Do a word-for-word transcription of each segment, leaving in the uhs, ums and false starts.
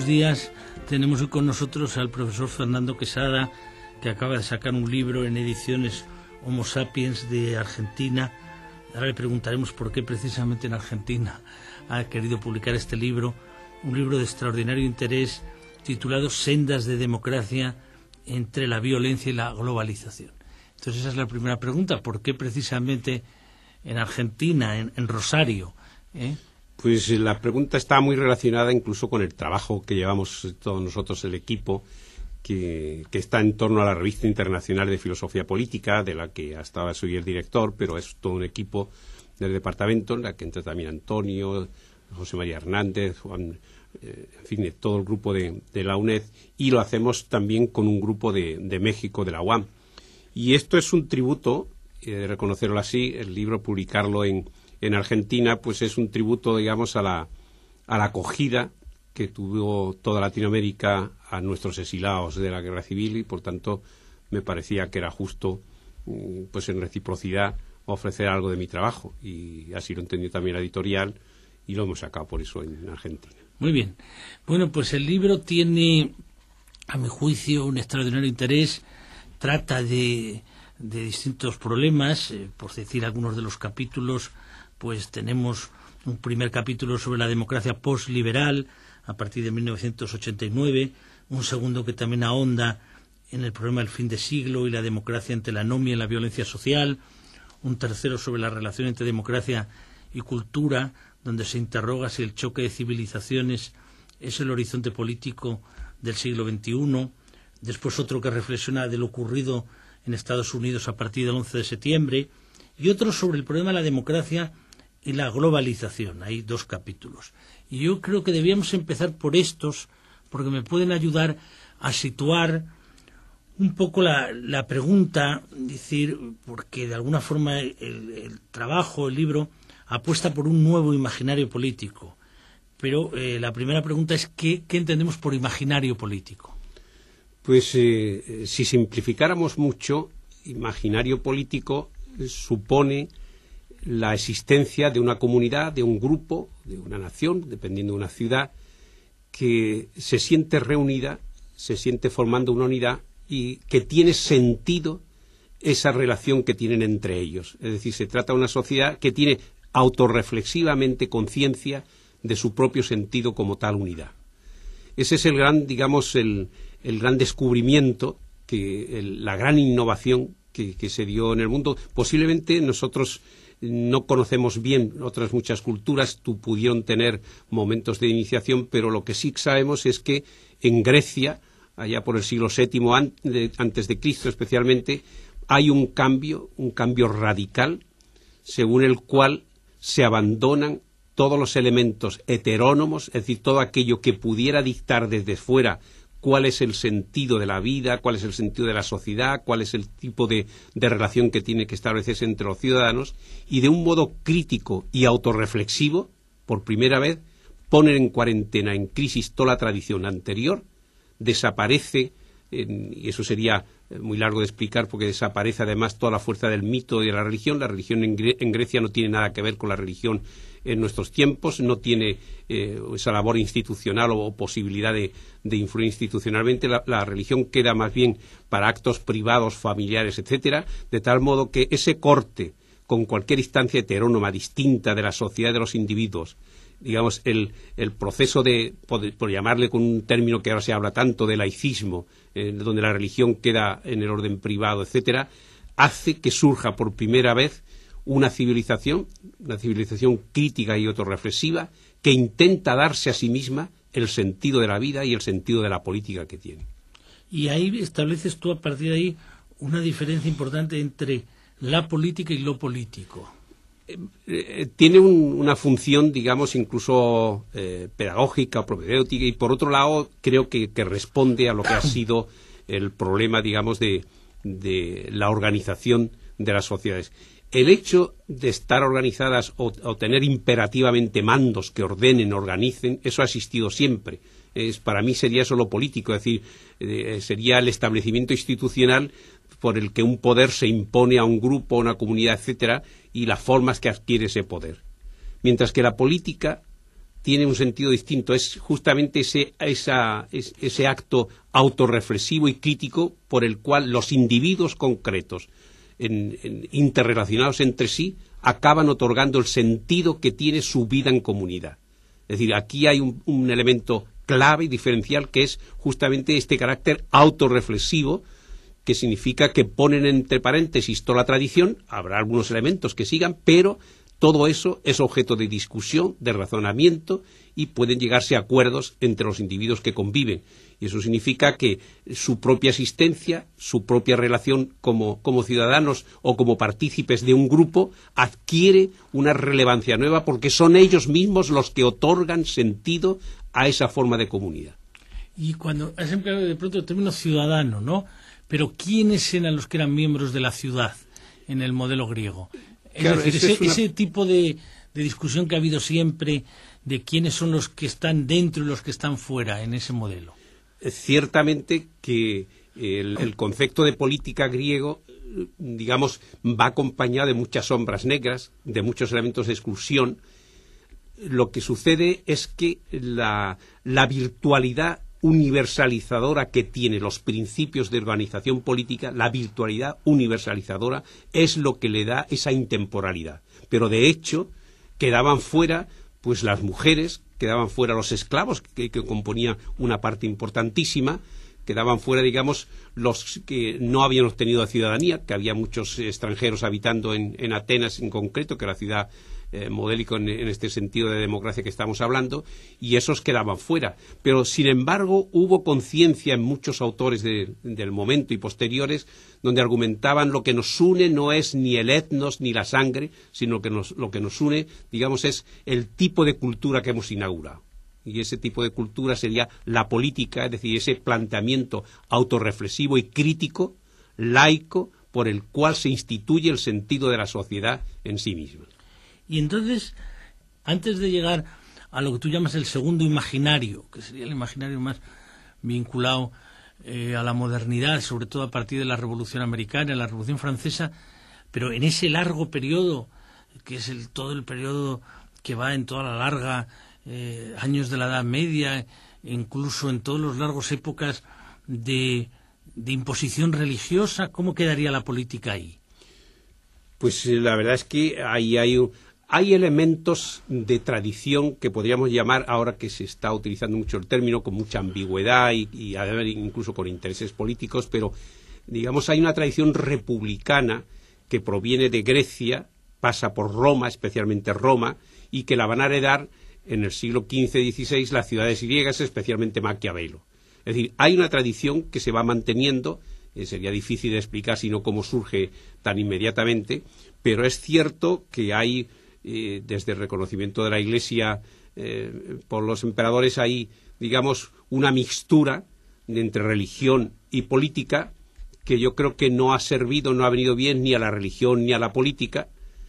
días. Tenemos hoy con nosotros al profesor Fernando Quesada, que acaba de sacar un libro en ediciones Homo Sapiens de Argentina. Ahora le preguntaremos por qué precisamente en Argentina ha querido publicar este libro, un libro de extraordinario interés titulado Sendas de democracia entre la violencia y la globalización. Entonces esa es la primera pregunta, ¿por qué precisamente en Argentina, en, en Rosario? ¿eh? Pues la pregunta está muy relacionada incluso con el trabajo que llevamos todos nosotros, el equipo, que, que está en torno a la Revista Internacional de Filosofía Política, de la que hasta ahora soy el director, pero es todo un equipo del departamento, en la que entra también Antonio, José María Hernández, Juan, eh, en fin, todo el grupo de, de la UNED, y lo hacemos también con un grupo de, de México, de la U A M. Y esto es un tributo, he de reconocerlo así, el libro, publicarlo en, en Argentina, pues es un tributo, digamos, a la, a la acogida que tuvo toda Latinoamérica a nuestros exilados de la Guerra Civil, y por tanto me parecía que era justo, pues en reciprocidad, ofrecer algo de mi trabajo, y así lo entendió también la editorial, y lo hemos sacado por eso en Argentina. Muy bien. Bueno, pues el libro tiene, a mi juicio, un extraordinario interés. Trata de, de distintos problemas, eh, por decir algunos de los capítulos, pues tenemos un primer capítulo sobre la democracia postliberal a partir de mil novecientos ochenta y nueve, un segundo que también ahonda en el problema del fin de siglo y la democracia ante la anomia y la violencia social, un tercero sobre la relación entre democracia y cultura, donde se interroga si el choque de civilizaciones es el horizonte político del siglo veintiuno, después otro que reflexiona de lo ocurrido en Estados Unidos a partir del once de septiembre, y otro sobre el problema de la democracia y la globalización. Hay dos capítulos. Y yo creo que debíamos empezar por estos, porque me pueden ayudar a situar un poco la, la pregunta, decir, porque de alguna forma el, el trabajo, el libro, apuesta por un nuevo imaginario político. Pero eh, la primera pregunta es, ¿qué, qué entendemos por imaginario político? Pues eh, si simplificáramos mucho, imaginario político supone la existencia de una comunidad, de un grupo, de una nación, dependiendo de una ciudad, que se siente reunida, se siente formando una unidad y que tiene sentido esa relación que tienen entre ellos. Es decir, se trata de una sociedad que tiene autorreflexivamente conciencia de su propio sentido como tal unidad. Ese es el gran, digamos, el, el gran descubrimiento, que el, la gran innovación que, que se dio en el mundo. Posiblemente nosotros no conocemos bien otras muchas culturas, tú pudieron tener momentos de iniciación, pero lo que sí sabemos es que en Grecia, allá por el siglo séptimo antes de Cristo especialmente, hay un cambio, un cambio radical, según el cual se abandonan todos los elementos heterónomos, es decir, todo aquello que pudiera dictar desde fuera cuál es el sentido de la vida, cuál es el sentido de la sociedad, cuál es el tipo de, de relación que tiene que establecerse entre los ciudadanos, y de un modo crítico y autorreflexivo, por primera vez, ponen en cuarentena, en crisis, toda la tradición anterior, desaparece, en, y eso sería muy largo de explicar porque desaparece además toda la fuerza del mito y de la religión. La religión en, Gre- en Grecia no tiene nada que ver con la religión en nuestros tiempos, no tiene eh, esa labor institucional o, o posibilidad de, de influir institucionalmente. La, la religión queda más bien para actos privados, familiares, etcétera, de tal modo que ese corte con cualquier instancia heterónoma distinta de la sociedad de los individuos, digamos, el, el proceso de, por, por llamarle con un término que ahora se habla tanto, de laicismo, eh, donde la religión queda en el orden privado, etcétera, hace que surja por primera vez una civilización, una civilización crítica y autorreflexiva, que intenta darse a sí misma el sentido de la vida y el sentido de la política que tiene. Y ahí estableces tú, a partir de ahí, una diferencia importante entre la política y lo político. Eh, tiene un, una función, digamos, incluso eh, pedagógica o propedéutica, y por otro lado creo que, que responde a lo que ha sido el problema, digamos, de, de la organización de las sociedades. El hecho de estar organizadas o, o tener imperativamente mandos que ordenen, organicen, eso ha existido siempre. Es, para mí sería eso lo político, es decir, eh, sería el establecimiento institucional por el que un poder se impone a un grupo, a una comunidad, etcétera, y las formas que adquiere ese poder. Mientras que la política tiene un sentido distinto. Es justamente ese, esa, ese acto autorreflexivo y crítico por el cual los individuos concretos, en, en, interrelacionados entre sí, acaban otorgando el sentido que tiene su vida en comunidad. Es decir, aquí hay un, un elemento clave y diferencial que es justamente este carácter autorreflexivo, que significa que ponen entre paréntesis toda la tradición, habrá algunos elementos que sigan, pero todo eso es objeto de discusión, de razonamiento, y pueden llegarse a acuerdos entre los individuos que conviven. Y eso significa que su propia existencia, su propia relación como, como ciudadanos o como partícipes de un grupo adquiere una relevancia nueva porque son ellos mismos los que otorgan sentido a esa forma de comunidad. Y cuando has empleado de pronto el término ciudadano, ¿no? Pero ¿quiénes eran los que eran miembros de la ciudad en el modelo griego? Es Claro, decir, ese, es una... ese tipo de, de discusión que ha habido siempre de quiénes son los que están dentro y los que están fuera en ese modelo. Ciertamente que el, el concepto de política griego, digamos, va acompañado de muchas sombras negras, de muchos elementos de exclusión. Lo que sucede es que la, la virtualidad universalizadora que tiene los principios de organización política, la virtualidad universalizadora, es lo que le da esa intemporalidad. Pero de hecho quedaban fuera pues las mujeres, quedaban fuera los esclavos, que, que componían una parte importantísima, quedaban fuera, digamos, los que no habían obtenido la ciudadanía, que había muchos extranjeros habitando en, en Atenas en concreto, que era la ciudad eh, modélico en, en este sentido de democracia que estamos hablando, y esos quedaban fuera. Pero, sin embargo, hubo conciencia en muchos autores de, del momento y posteriores, donde argumentaban lo que nos une no es ni el etnos ni la sangre, sino que nos, lo que nos une, digamos, es el tipo de cultura que hemos inaugurado. Y ese tipo de cultura sería la política, es decir, ese planteamiento autorreflexivo y crítico, laico, por el cual se instituye el sentido de la sociedad en sí misma. Y entonces, antes de llegar a lo que tú llamas el segundo imaginario, que sería el imaginario más vinculado eh, a la modernidad, sobre todo a partir de la Revolución Americana, la Revolución Francesa, pero en ese largo periodo, que es el, todo el periodo que va en toda la larga eh, años de la Edad Media, incluso en todas las largas épocas de, de imposición religiosa, ¿cómo quedaría la política ahí? Pues la verdad es que ahí hay, hay elementos de tradición que podríamos llamar, ahora que se está utilizando mucho el término, con mucha ambigüedad y, y incluso con intereses políticos, pero digamos hay una tradición republicana que proviene de Grecia, pasa por Roma, especialmente Roma, y que la van a heredar en el siglo quince dieciséis las ciudades griegas, especialmente Maquiavelo. Es decir, hay una tradición que se va manteniendo, eh, sería difícil de explicar sino cómo surge tan inmediatamente, pero es cierto que hay, eh, desde el reconocimiento de la Iglesia eh, por los emperadores, hay, digamos, una mixtura de entre religión y política que yo creo que no ha servido, no ha venido bien ni a la religión ni a la política,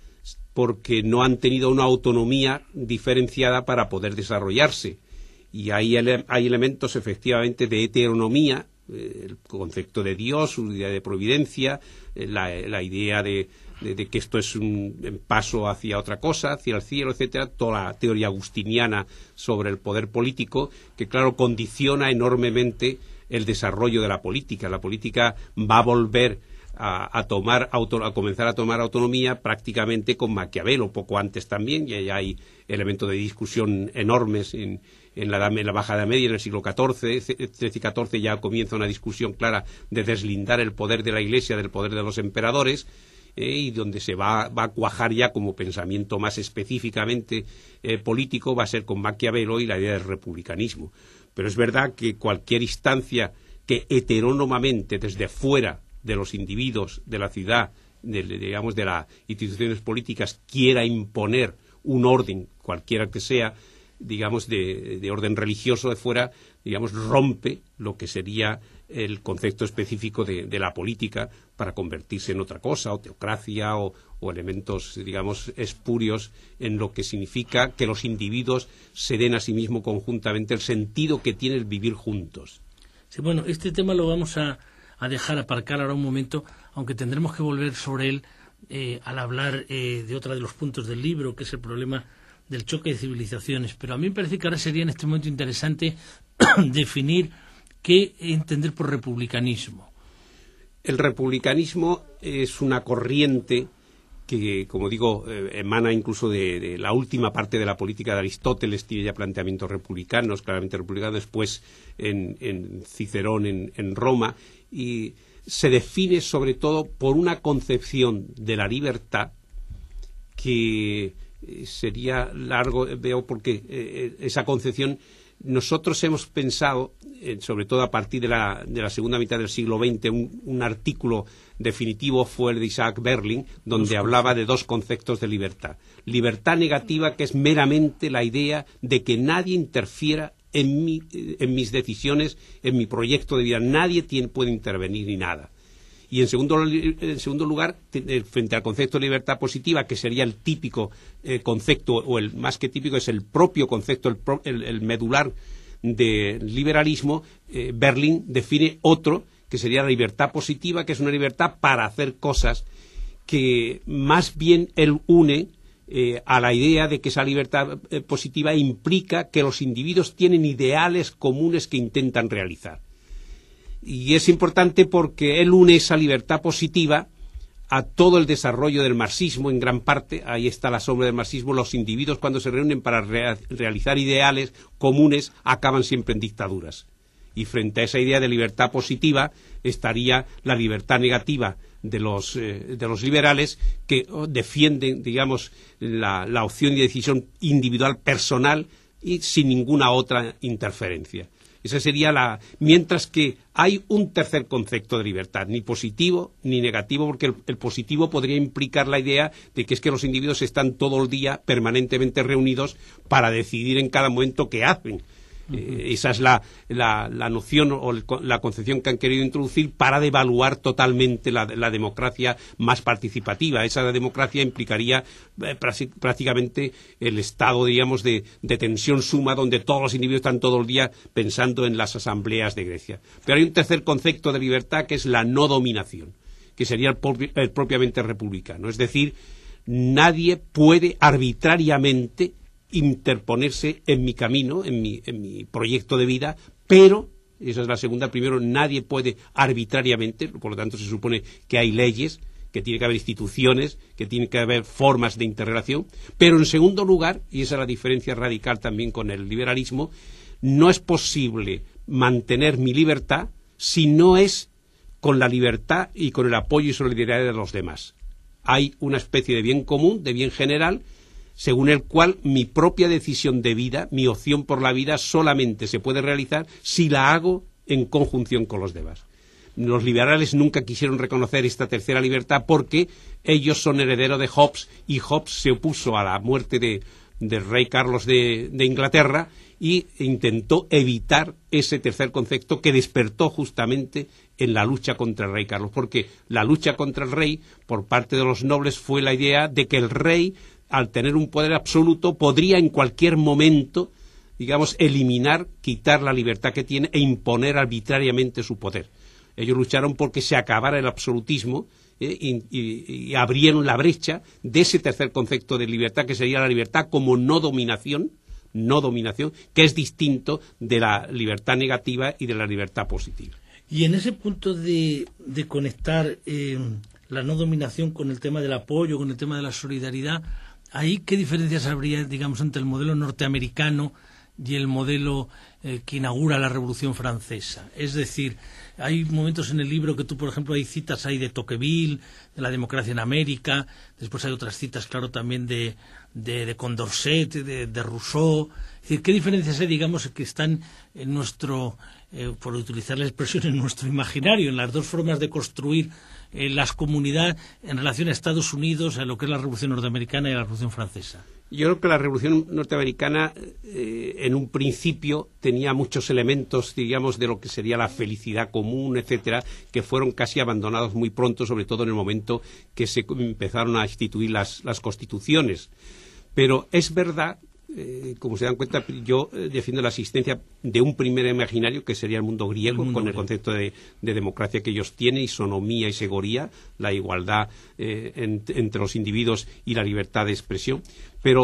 porque no han tenido una autonomía diferenciada para poder desarrollarse. Y hay, ele hay elementos efectivamente de heteronomía, eh, el concepto de Dios, una idea de providencia, eh, la, la idea de, de, de que esto es un paso hacia otra cosa, hacia el cielo, etcétera, toda la teoría agustiniana sobre el poder político, que claro, condiciona enormemente el desarrollo de la política. La política va a volver A, a tomar auto, a comenzar a tomar autonomía prácticamente con Maquiavelo, poco antes también, y ya hay elementos de discusión enormes en, en, la, en la Baja Edad Media, en el siglo catorce, trece y catorce ya comienza una discusión clara de deslindar el poder de la Iglesia del poder de los emperadores, eh, y donde se va, va a cuajar ya como pensamiento más específicamente eh, político, va a ser con Maquiavelo y la idea del republicanismo. Pero es verdad que cualquier instancia que heterónomamente desde fuera de los individuos, de la ciudad, de, digamos, de las instituciones políticas, quiera imponer un orden, cualquiera que sea, digamos, de, de orden religioso de fuera, digamos, rompe lo que sería el concepto específico de, de la política para convertirse en otra cosa, o teocracia, o, o elementos, digamos, espurios en lo que significa que los individuos se den a sí mismos conjuntamente el sentido que tiene el vivir juntos. Sí, bueno, este tema lo vamos a a dejar aparcar ahora un momento, aunque tendremos que volver sobre él eh, al hablar eh, de otra de los puntos del libro, que es el problema del choque de civilizaciones, pero a mí me parece que ahora sería en este momento interesante definir qué entender por republicanismo. El republicanismo es una corriente que, como digo, eh, emana incluso de, de la última parte de la política de Aristóteles, tiene ya planteamientos republicanos, claramente republicanos, después en, en Cicerón, en, en Roma, y se define sobre todo por una concepción de la libertad que sería largo, veo, porque eh, esa concepción nosotros hemos pensado, eh, sobre todo a partir de la, de la segunda mitad del siglo veinte, un, un artículo definitivo fue el de Isaac Berlin, donde hablaba de dos conceptos de libertad. Libertad negativa, que es meramente la idea de que nadie interfiera en, mi, en mis decisiones, en mi proyecto de vida. Nadie tiene, puede intervenir ni nada. Y en segundo, en segundo lugar, frente al concepto de libertad positiva, que sería el típico eh, concepto, o el más que típico, es el propio concepto, el, pro, el, el medular del liberalismo, eh, Berlin define otro, que sería la libertad positiva, que es una libertad para hacer cosas que más bien él une eh, a la idea de que esa libertad eh, positiva implica que los individuos tienen ideales comunes que intentan realizar. Y es importante porque él une esa libertad positiva a todo el desarrollo del marxismo, en gran parte. Ahí está la sombra del marxismo. Los individuos, cuando se reúnen para rea- realizar ideales comunes, acaban siempre en dictaduras. Y frente a esa idea de libertad positiva estaría la libertad negativa de los, eh, de los liberales, que oh, defienden, digamos, la, la opción y decisión individual personal y sin ninguna otra interferencia. Esa sería la... Mientras que hay un tercer concepto de libertad, ni positivo ni negativo, porque el, el positivo podría implicar la idea de que es que los individuos están todo el día permanentemente reunidos para decidir en cada momento qué hacen. Uh-huh. Eh, esa es la, la, la noción o el, la concepción que han querido introducir para devaluar totalmente la, la democracia más participativa. Esa democracia implicaría eh, prácticamente el estado, digamos, de, de tensión suma, donde todos los individuos están todo el día pensando en las asambleas de Grecia. Pero hay un tercer concepto de libertad, que es la no dominación, que sería el, propi- el propiamente republicano. Es decir, nadie puede arbitrariamente interponerse en mi camino, en mi, en mi proyecto de vida, pero, esa es la segunda, primero, nadie puede arbitrariamente, por lo tanto se supone que hay leyes, que tiene que haber instituciones, que tiene que haber formas de interrelación, pero en segundo lugar, y esa es la diferencia radical también con el liberalismo, no es posible mantener mi libertad si no es con la libertad y con el apoyo y solidaridad de los demás. Hay una especie de bien común, de bien general, según el cual mi propia decisión de vida, mi opción por la vida, solamente se puede realizar si la hago en conjunción con los demás. Los liberales nunca quisieron reconocer esta tercera libertad porque ellos son herederos de Hobbes, y Hobbes se opuso a la muerte de, del rey Carlos de, de Inglaterra y intentó evitar ese tercer concepto que despertó justamente en la lucha contra el rey Carlos, porque la lucha contra el rey por parte de los nobles fue la idea de que el rey, al tener un poder absoluto, podría en cualquier momento, digamos, eliminar, quitar la libertad que tiene e imponer arbitrariamente su poder. Ellos lucharon porque se acabara el absolutismo eh, y, y, y abrieron la brecha de ese tercer concepto de libertad, que sería la libertad como no dominación, no dominación, que es distinto de la libertad negativa y de la libertad positiva. Y en ese punto de, de conectar eh, la no dominación con el tema del apoyo, con el tema de la solidaridad, ¿ahí qué diferencias habría, digamos, entre el modelo norteamericano y el modelo eh, que inaugura la Revolución Francesa? Es decir, hay momentos en el libro que tú, por ejemplo, hay citas ahí de Tocqueville, de la democracia en América, después hay otras citas, claro, también de, de, de Condorcet, de, de Rousseau. Es decir, ¿qué diferencias hay, digamos, que están en nuestro, eh, por utilizar la expresión, en nuestro imaginario, en las dos formas de construir eh, las comunidades en relación a Estados Unidos, a lo que es la Revolución Norteamericana y la Revolución Francesa? Yo creo que la Revolución Norteamericana eh, en un principio tenía muchos elementos, digamos, de lo que sería la felicidad común, etcétera, que fueron casi abandonados muy pronto, sobre todo en el momento que se empezaron a instituir las, las constituciones. Pero es verdad, eh, como se dan cuenta, yo eh, defiendo la existencia de un primer imaginario que sería el mundo griego, el mundo con griego. El concepto de, de democracia que ellos tienen, isonomía y segoría, la igualdad eh, en, entre los individuos y la libertad de expresión. Pero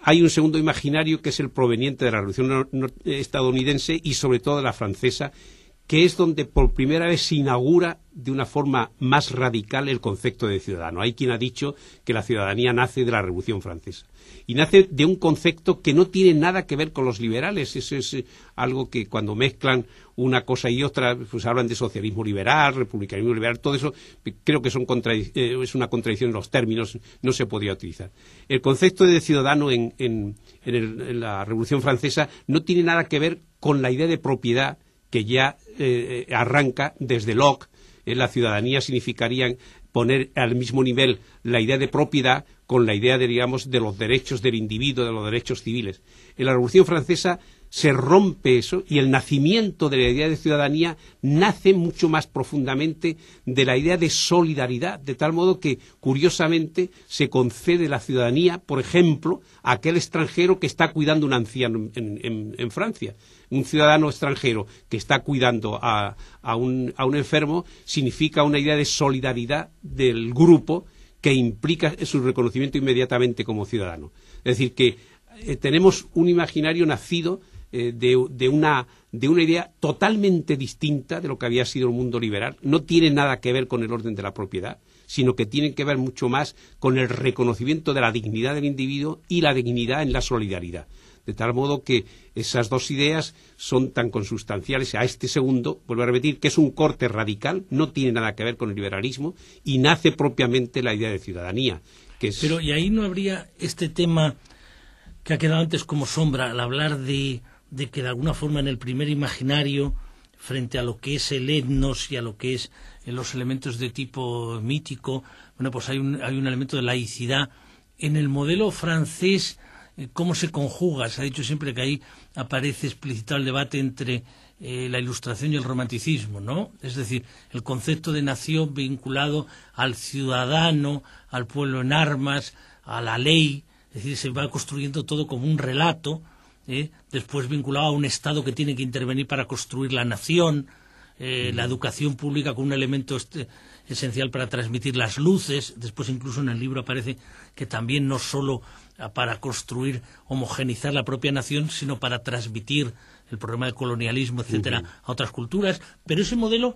hay un segundo imaginario que es el proveniente de la Revolución estadounidense y sobre todo de la francesa, que es donde por primera vez se inaugura de una forma más radical el concepto de ciudadano. Hay quien ha dicho que la ciudadanía nace de la Revolución Francesa. Y nace de un concepto que no tiene nada que ver con los liberales. Eso es eh, algo que cuando mezclan una cosa y otra, pues hablan de socialismo liberal, republicanismo liberal, todo eso creo que son contradic- eh, es una contradicción en los términos, no se podía utilizar. El concepto de ciudadano en, en, en, el, en la Revolución Francesa no tiene nada que ver con la idea de propiedad que ya eh, arranca desde Locke. Eh, la ciudadanía significaría poner al mismo nivel la idea de propiedad con la idea de, digamos, de los derechos del individuo, de los derechos civiles. En la Revolución Francesa se rompe eso y el nacimiento de la idea de ciudadanía nace mucho más profundamente de la idea de solidaridad, de tal modo que, curiosamente, se concede la ciudadanía, por ejemplo, a aquel extranjero que está cuidando a un anciano en, en, en Francia. Un ciudadano extranjero que está cuidando a, a, un, a un enfermo significa una idea de solidaridad del grupo que implica su reconocimiento inmediatamente como ciudadano. Es decir, que eh, tenemos un imaginario nacido eh, de, de, una, de una idea totalmente distinta de lo que había sido el mundo liberal. No tiene nada que ver con el orden de la propiedad, sino que tiene que ver mucho más con el reconocimiento de la dignidad del individuo y la dignidad en la solidaridad. De tal modo que esas dos ideas son tan consustanciales a este segundo, vuelvo a repetir, que es un corte radical, no tiene nada que ver con el liberalismo y nace propiamente la idea de ciudadanía. Que es... Pero, ¿y ahí no habría este tema que ha quedado antes como sombra, al hablar de, de que de alguna forma en el primer imaginario, frente a lo que es el etnos y a lo que es los elementos de tipo mítico, bueno, pues hay un, hay un elemento de laicidad? En el modelo francés, ¿cómo se conjuga? Se ha dicho siempre que ahí aparece explicitado el debate entre eh, la Ilustración y el Romanticismo, ¿no? Es decir, el concepto de nación vinculado al ciudadano, al pueblo en armas, a la ley. Es decir, se va construyendo todo como un relato, ¿eh? Después vinculado a un Estado que tiene que intervenir para construir la nación, eh, mm. la educación pública con un elemento este, esencial para transmitir las luces. Después incluso en el libro aparece que también no solo para construir, homogeneizar la propia nación, sino para transmitir el problema del colonialismo, etcétera, uh-huh. a otras culturas. Pero ese modelo,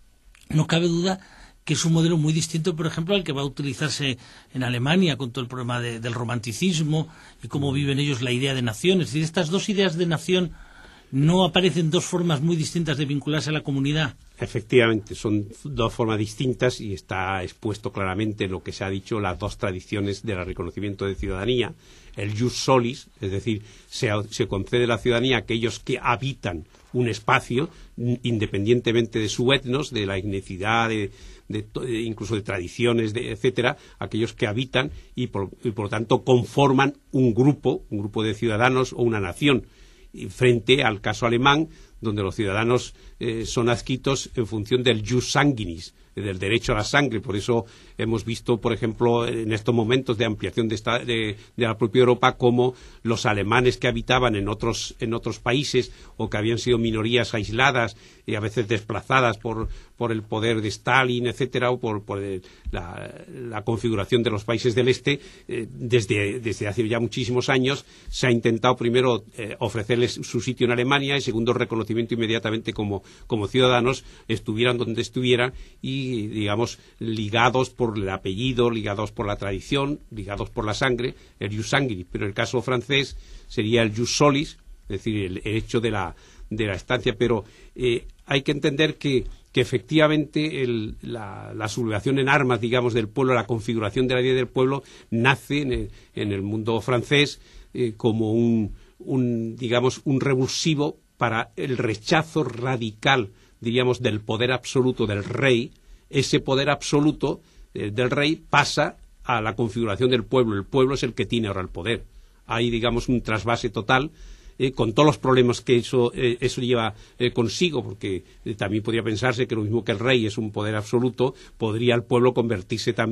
no cabe duda que es un modelo muy distinto, por ejemplo, al que va a utilizarse en Alemania con todo el problema de, del romanticismo y cómo viven ellos la idea de nación. Es decir, estas dos ideas de nación no aparecen dos formas muy distintas de vincularse a la comunidad. Efectivamente, son dos formas distintas y está expuesto claramente lo que se ha dicho, las dos tradiciones del reconocimiento de ciudadanía. El jus solis, es decir, se, se concede la ciudadanía a aquellos que habitan un espacio, independientemente de su etnos, de la etnicidad, de, de, de, incluso de tradiciones, de, etcétera, aquellos que habitan y por, y por lo tanto conforman un grupo, un grupo de ciudadanos o una nación, frente al caso alemán, donde los ciudadanos eh, son adscritos en función del jus sanguinis, del derecho a la sangre. Por eso hemos visto, por ejemplo, en estos momentos de ampliación de, esta, de, de la propia Europa, cómo los alemanes que habitaban en otros, en otros países o que habían sido minorías aisladas y a veces desplazadas por, por el poder de Stalin, etcétera, o por, por el, la, la configuración de los países del este, eh, desde, desde hace ya muchísimos años se ha intentado primero eh, ofrecerles su sitio en Alemania y segundo reconocimiento inmediatamente como, como ciudadanos, estuvieran donde estuvieran y, digamos, ligados por el apellido, ligados por la tradición, ligados por la sangre, el jus sanguinis. Pero el caso francés sería el jus solis, es decir, el, el hecho de la, de la estancia. Pero eh, hay que entender que, que efectivamente el, la, la sublevación en armas, digamos, del pueblo, la configuración de la vida del pueblo, nace en el, en el mundo francés eh, como un, un, digamos, un revulsivo para el rechazo radical, diríamos, del poder absoluto del rey. Ese poder absoluto eh, del rey pasa a la configuración del pueblo. El pueblo es el que tiene ahora el poder. Hay, digamos, un trasvase total, eh, con todos los problemas que eso, eh, eso lleva eh, consigo, porque eh, también podría pensarse que lo mismo que el rey es un poder absoluto, podría el pueblo convertirse también,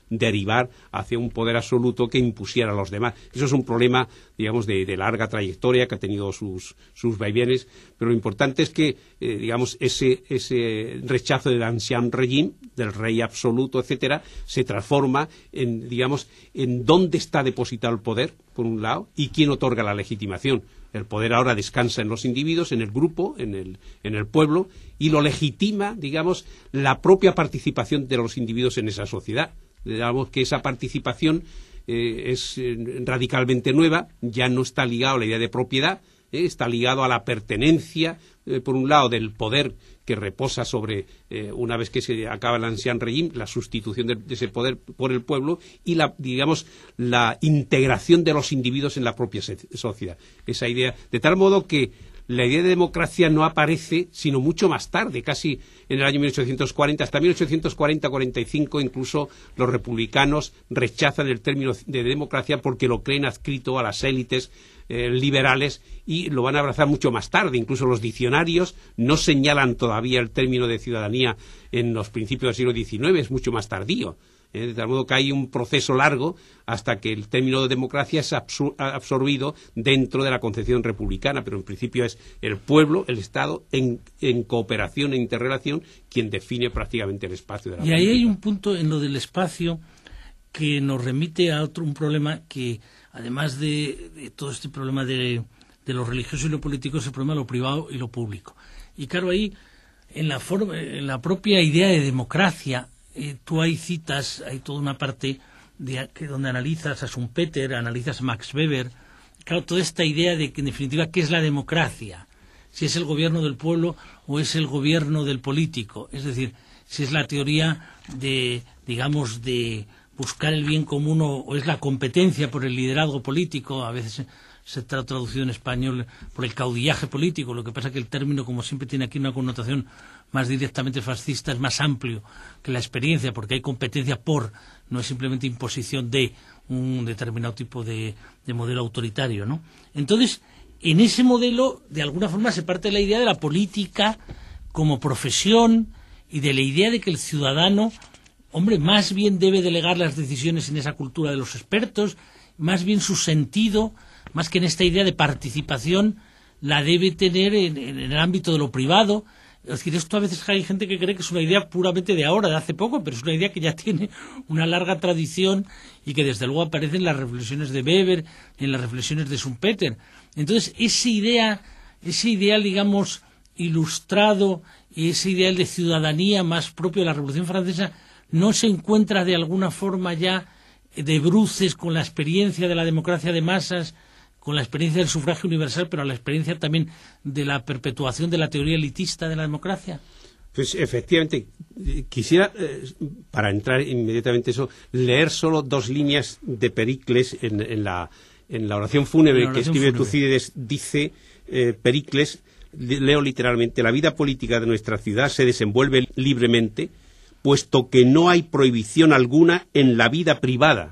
derivar hacia un poder absoluto que impusiera a los demás. Eso es un problema, digamos, de, de larga trayectoria que ha tenido sus, sus vaivenes, pero lo importante es que, eh, digamos, ese, ese rechazo del ancien régime, del rey absoluto, etcétera, se transforma en, digamos, en dónde está depositado el poder, por un lado, y quién otorga la legitimación. El poder ahora descansa en los individuos, en el grupo, en el, en el pueblo, y lo legitima, digamos, la propia participación de los individuos en esa sociedad. Digamos que esa participación eh, es eh, radicalmente nueva, ya no está ligado a la idea de propiedad, eh, está ligado a la pertenencia, eh, por un lado, del poder que reposa sobre, eh, una vez que se acaba el ancien régime, la sustitución de, de ese poder por el pueblo y, la, digamos, la integración de los individuos en la propia sociedad. Esa idea, de tal modo que la idea de democracia no aparece sino mucho más tarde, casi en el año mil ochocientos cuarenta, hasta mil ochocientos cuarenta cuarenta y cinco incluso los republicanos rechazan el término de democracia porque lo creen adscrito a las élites eh, liberales y lo van a abrazar mucho más tarde. Incluso los diccionarios no señalan todavía el término de ciudadanía en los principios del siglo diecinueve, es mucho más tardío. Eh, de tal modo que hay un proceso largo hasta que el término de democracia es absorbido dentro de la concepción republicana, pero en principio es el pueblo, el Estado, en, en cooperación e interrelación, quien define prácticamente el espacio de la política. Y ahí hay un punto en lo del espacio que nos remite a otro un problema que, además de, de todo este problema de, de lo religioso y lo político, es el problema de lo privado y lo público. Y claro, ahí, en la, forma, en la propia idea de democracia, Eh, tú ahí citas, hay toda una parte de, que, donde analizas a Schumpeter, analizas a Max Weber, claro, toda esta idea de que en definitiva ¿qué es la democracia? Si es el gobierno del pueblo o es el gobierno del político, es decir, si es la teoría de, digamos, de buscar el bien común o, o es la competencia por el liderazgo político, a veces se, se ha traducido en español por el caudillaje político, lo que pasa que el término, como siempre, tiene aquí una connotación más directamente fascista, es más amplio que la experiencia, porque hay competencia por, no es simplemente imposición de un determinado tipo de, de modelo autoritario, ¿no? Entonces, en ese modelo, de alguna forma, se parte de la idea de la política como profesión y de la idea de que el ciudadano, hombre, más bien debe delegar las decisiones en esa cultura de los expertos, más bien su sentido, más que en esta idea de participación, la debe tener en, en el ámbito de lo privado. Es decir, esto a veces hay gente que cree que es una idea puramente de ahora, de hace poco, pero es una idea que ya tiene una larga tradición y que desde luego aparece en las reflexiones de Weber, en las reflexiones de Schumpeter. Entonces, esa idea, ese ideal, digamos, ilustrado, ese ideal de ciudadanía más propio de la Revolución Francesa, no se encuentra de alguna forma ya de bruces con la experiencia de la democracia de masas, con la experiencia del sufragio universal, pero la experiencia también de la perpetuación de la teoría elitista de la democracia. Pues efectivamente, quisiera, eh, para entrar inmediatamente eso, leer solo dos líneas de Pericles en, en, la, en la oración fúnebre la oración que escribe Tucídides. Dice eh, Pericles, leo literalmente: la vida política de nuestra ciudad se desenvuelve libremente, puesto que no hay prohibición alguna en la vida privada,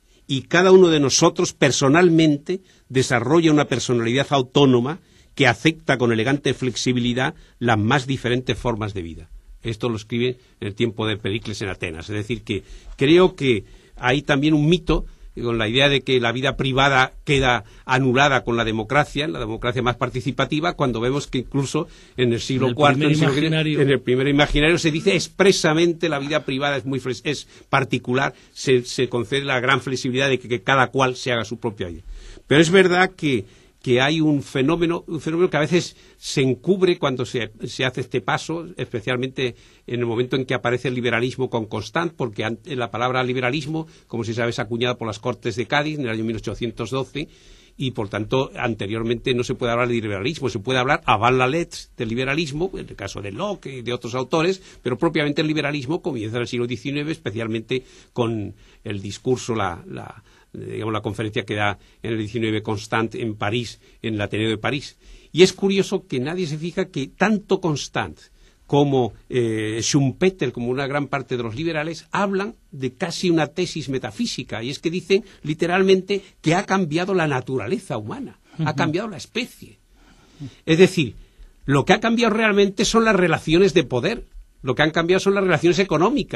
y cada uno de nosotros personalmente desarrolla una personalidad autónoma que acepta con elegante flexibilidad las más diferentes formas de vida. Esto lo escribe en el tiempo de Pericles en Atenas. Es decir, que creo que hay también un mito con la idea de que la vida privada queda anulada con la democracia, la democracia más participativa, cuando vemos que incluso en el siglo cuarto, en el, siglo, en el primer imaginario, se dice expresamente la vida privada es muy es particular, se, se concede la gran flexibilidad de que, que cada cual se haga su propia vida. Pero es verdad que que hay un fenómeno, un fenómeno que a veces se encubre cuando se, se hace este paso, especialmente en el momento en que aparece el liberalismo con Constant, porque la palabra liberalismo, como se sabe, es acuñada por las Cortes de Cádiz en el año mil ochocientos doce, y por tanto anteriormente no se puede hablar de liberalismo, se puede hablar avant la lettre del liberalismo, en el caso de Locke y de otros autores, pero propiamente el liberalismo comienza en el siglo diecinueve, especialmente con el discurso, la, la digamos la conferencia que da en el diecinueve Constant en París, en el Ateneo de París. Y es curioso que nadie se fija que tanto Constant como eh, Schumpeter, como una gran parte de los liberales, hablan de casi una tesis metafísica, y es que dicen literalmente que ha cambiado la naturaleza humana, uh-huh. ha cambiado la especie. Es decir, lo que ha cambiado realmente son las relaciones de poder, lo que han cambiado son las relaciones económicas.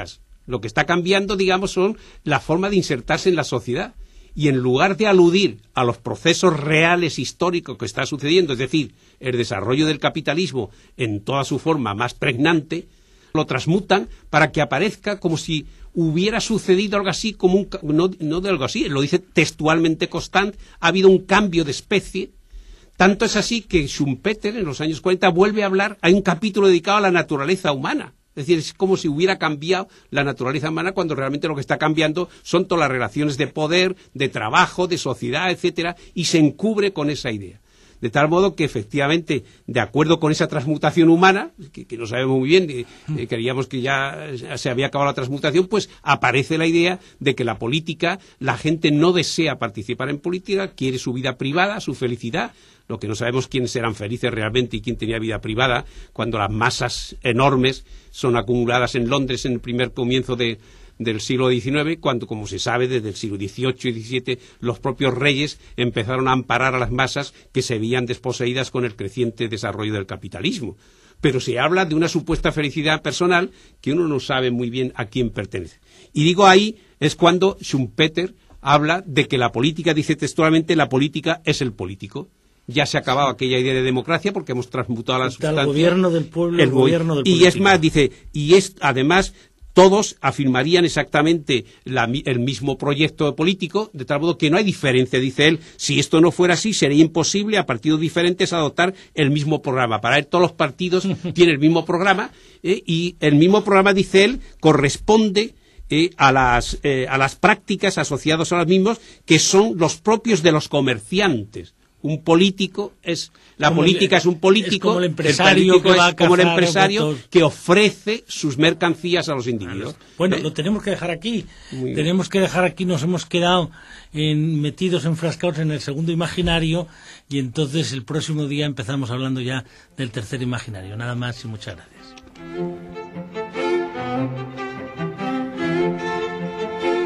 Lo que está cambiando, digamos, son la forma de insertarse en la sociedad. Y en lugar de aludir a los procesos reales históricos que está sucediendo, es decir, el desarrollo del capitalismo en toda su forma más pregnante, lo transmutan para que aparezca como si hubiera sucedido algo así, como un, no, no de algo así, lo dice textualmente Constant, ha habido un cambio de especie. Tanto es así que Schumpeter en los años cuarenta vuelve a hablar, hay un capítulo dedicado a la naturaleza humana. Es decir, es como si hubiera cambiado la naturaleza humana cuando realmente lo que está cambiando son todas las relaciones de poder, de trabajo, de sociedad, etcétera, y se encubre con esa idea. De tal modo que, efectivamente, de acuerdo con esa transmutación humana, que, que no sabemos muy bien, eh, eh, creíamos que ya se había acabado la transmutación, pues aparece la idea de que la política, la gente no desea participar en política, quiere su vida privada, su felicidad. Lo que no sabemos quiénes eran felices realmente y quién tenía vida privada, cuando las masas enormes son acumuladas en Londres en el primer comienzo de, del siglo diecinueve, cuando, como se sabe, desde el siglo dieciocho y diecisiete, los propios reyes empezaron a amparar a las masas que se veían desposeídas con el creciente desarrollo del capitalismo. Pero se habla de una supuesta felicidad personal que uno no sabe muy bien a quién pertenece. Y digo ahí es cuando Schumpeter habla de que la política, dice textualmente, la política es el político. Ya se ha acabado aquella idea de democracia porque hemos transmutado la sustancia. El gobierno del pueblo, el, el gobierno del político. Y es más, dice, y es además todos afirmarían exactamente la, el mismo proyecto político, de tal modo que no hay diferencia, dice él. Si esto no fuera así, sería imposible a partidos diferentes adoptar el mismo programa. Para él todos los partidos tienen el mismo programa eh, y el mismo programa, dice él, corresponde Eh, a, las, eh, a las prácticas asociadas a los mismos, que son los propios de los comerciantes. Un político es la como política el, es un político, es como el empresario, el que va a como el empresario que ofrece sus mercancías a los individuos. Bueno, ¿Eh? Lo tenemos que dejar aquí. Muy tenemos bien. que dejar aquí. Nos hemos quedado en, metidos, enfrascados en el segundo imaginario, y entonces el próximo día empezamos hablando ya del tercer imaginario. Nada más y muchas gracias.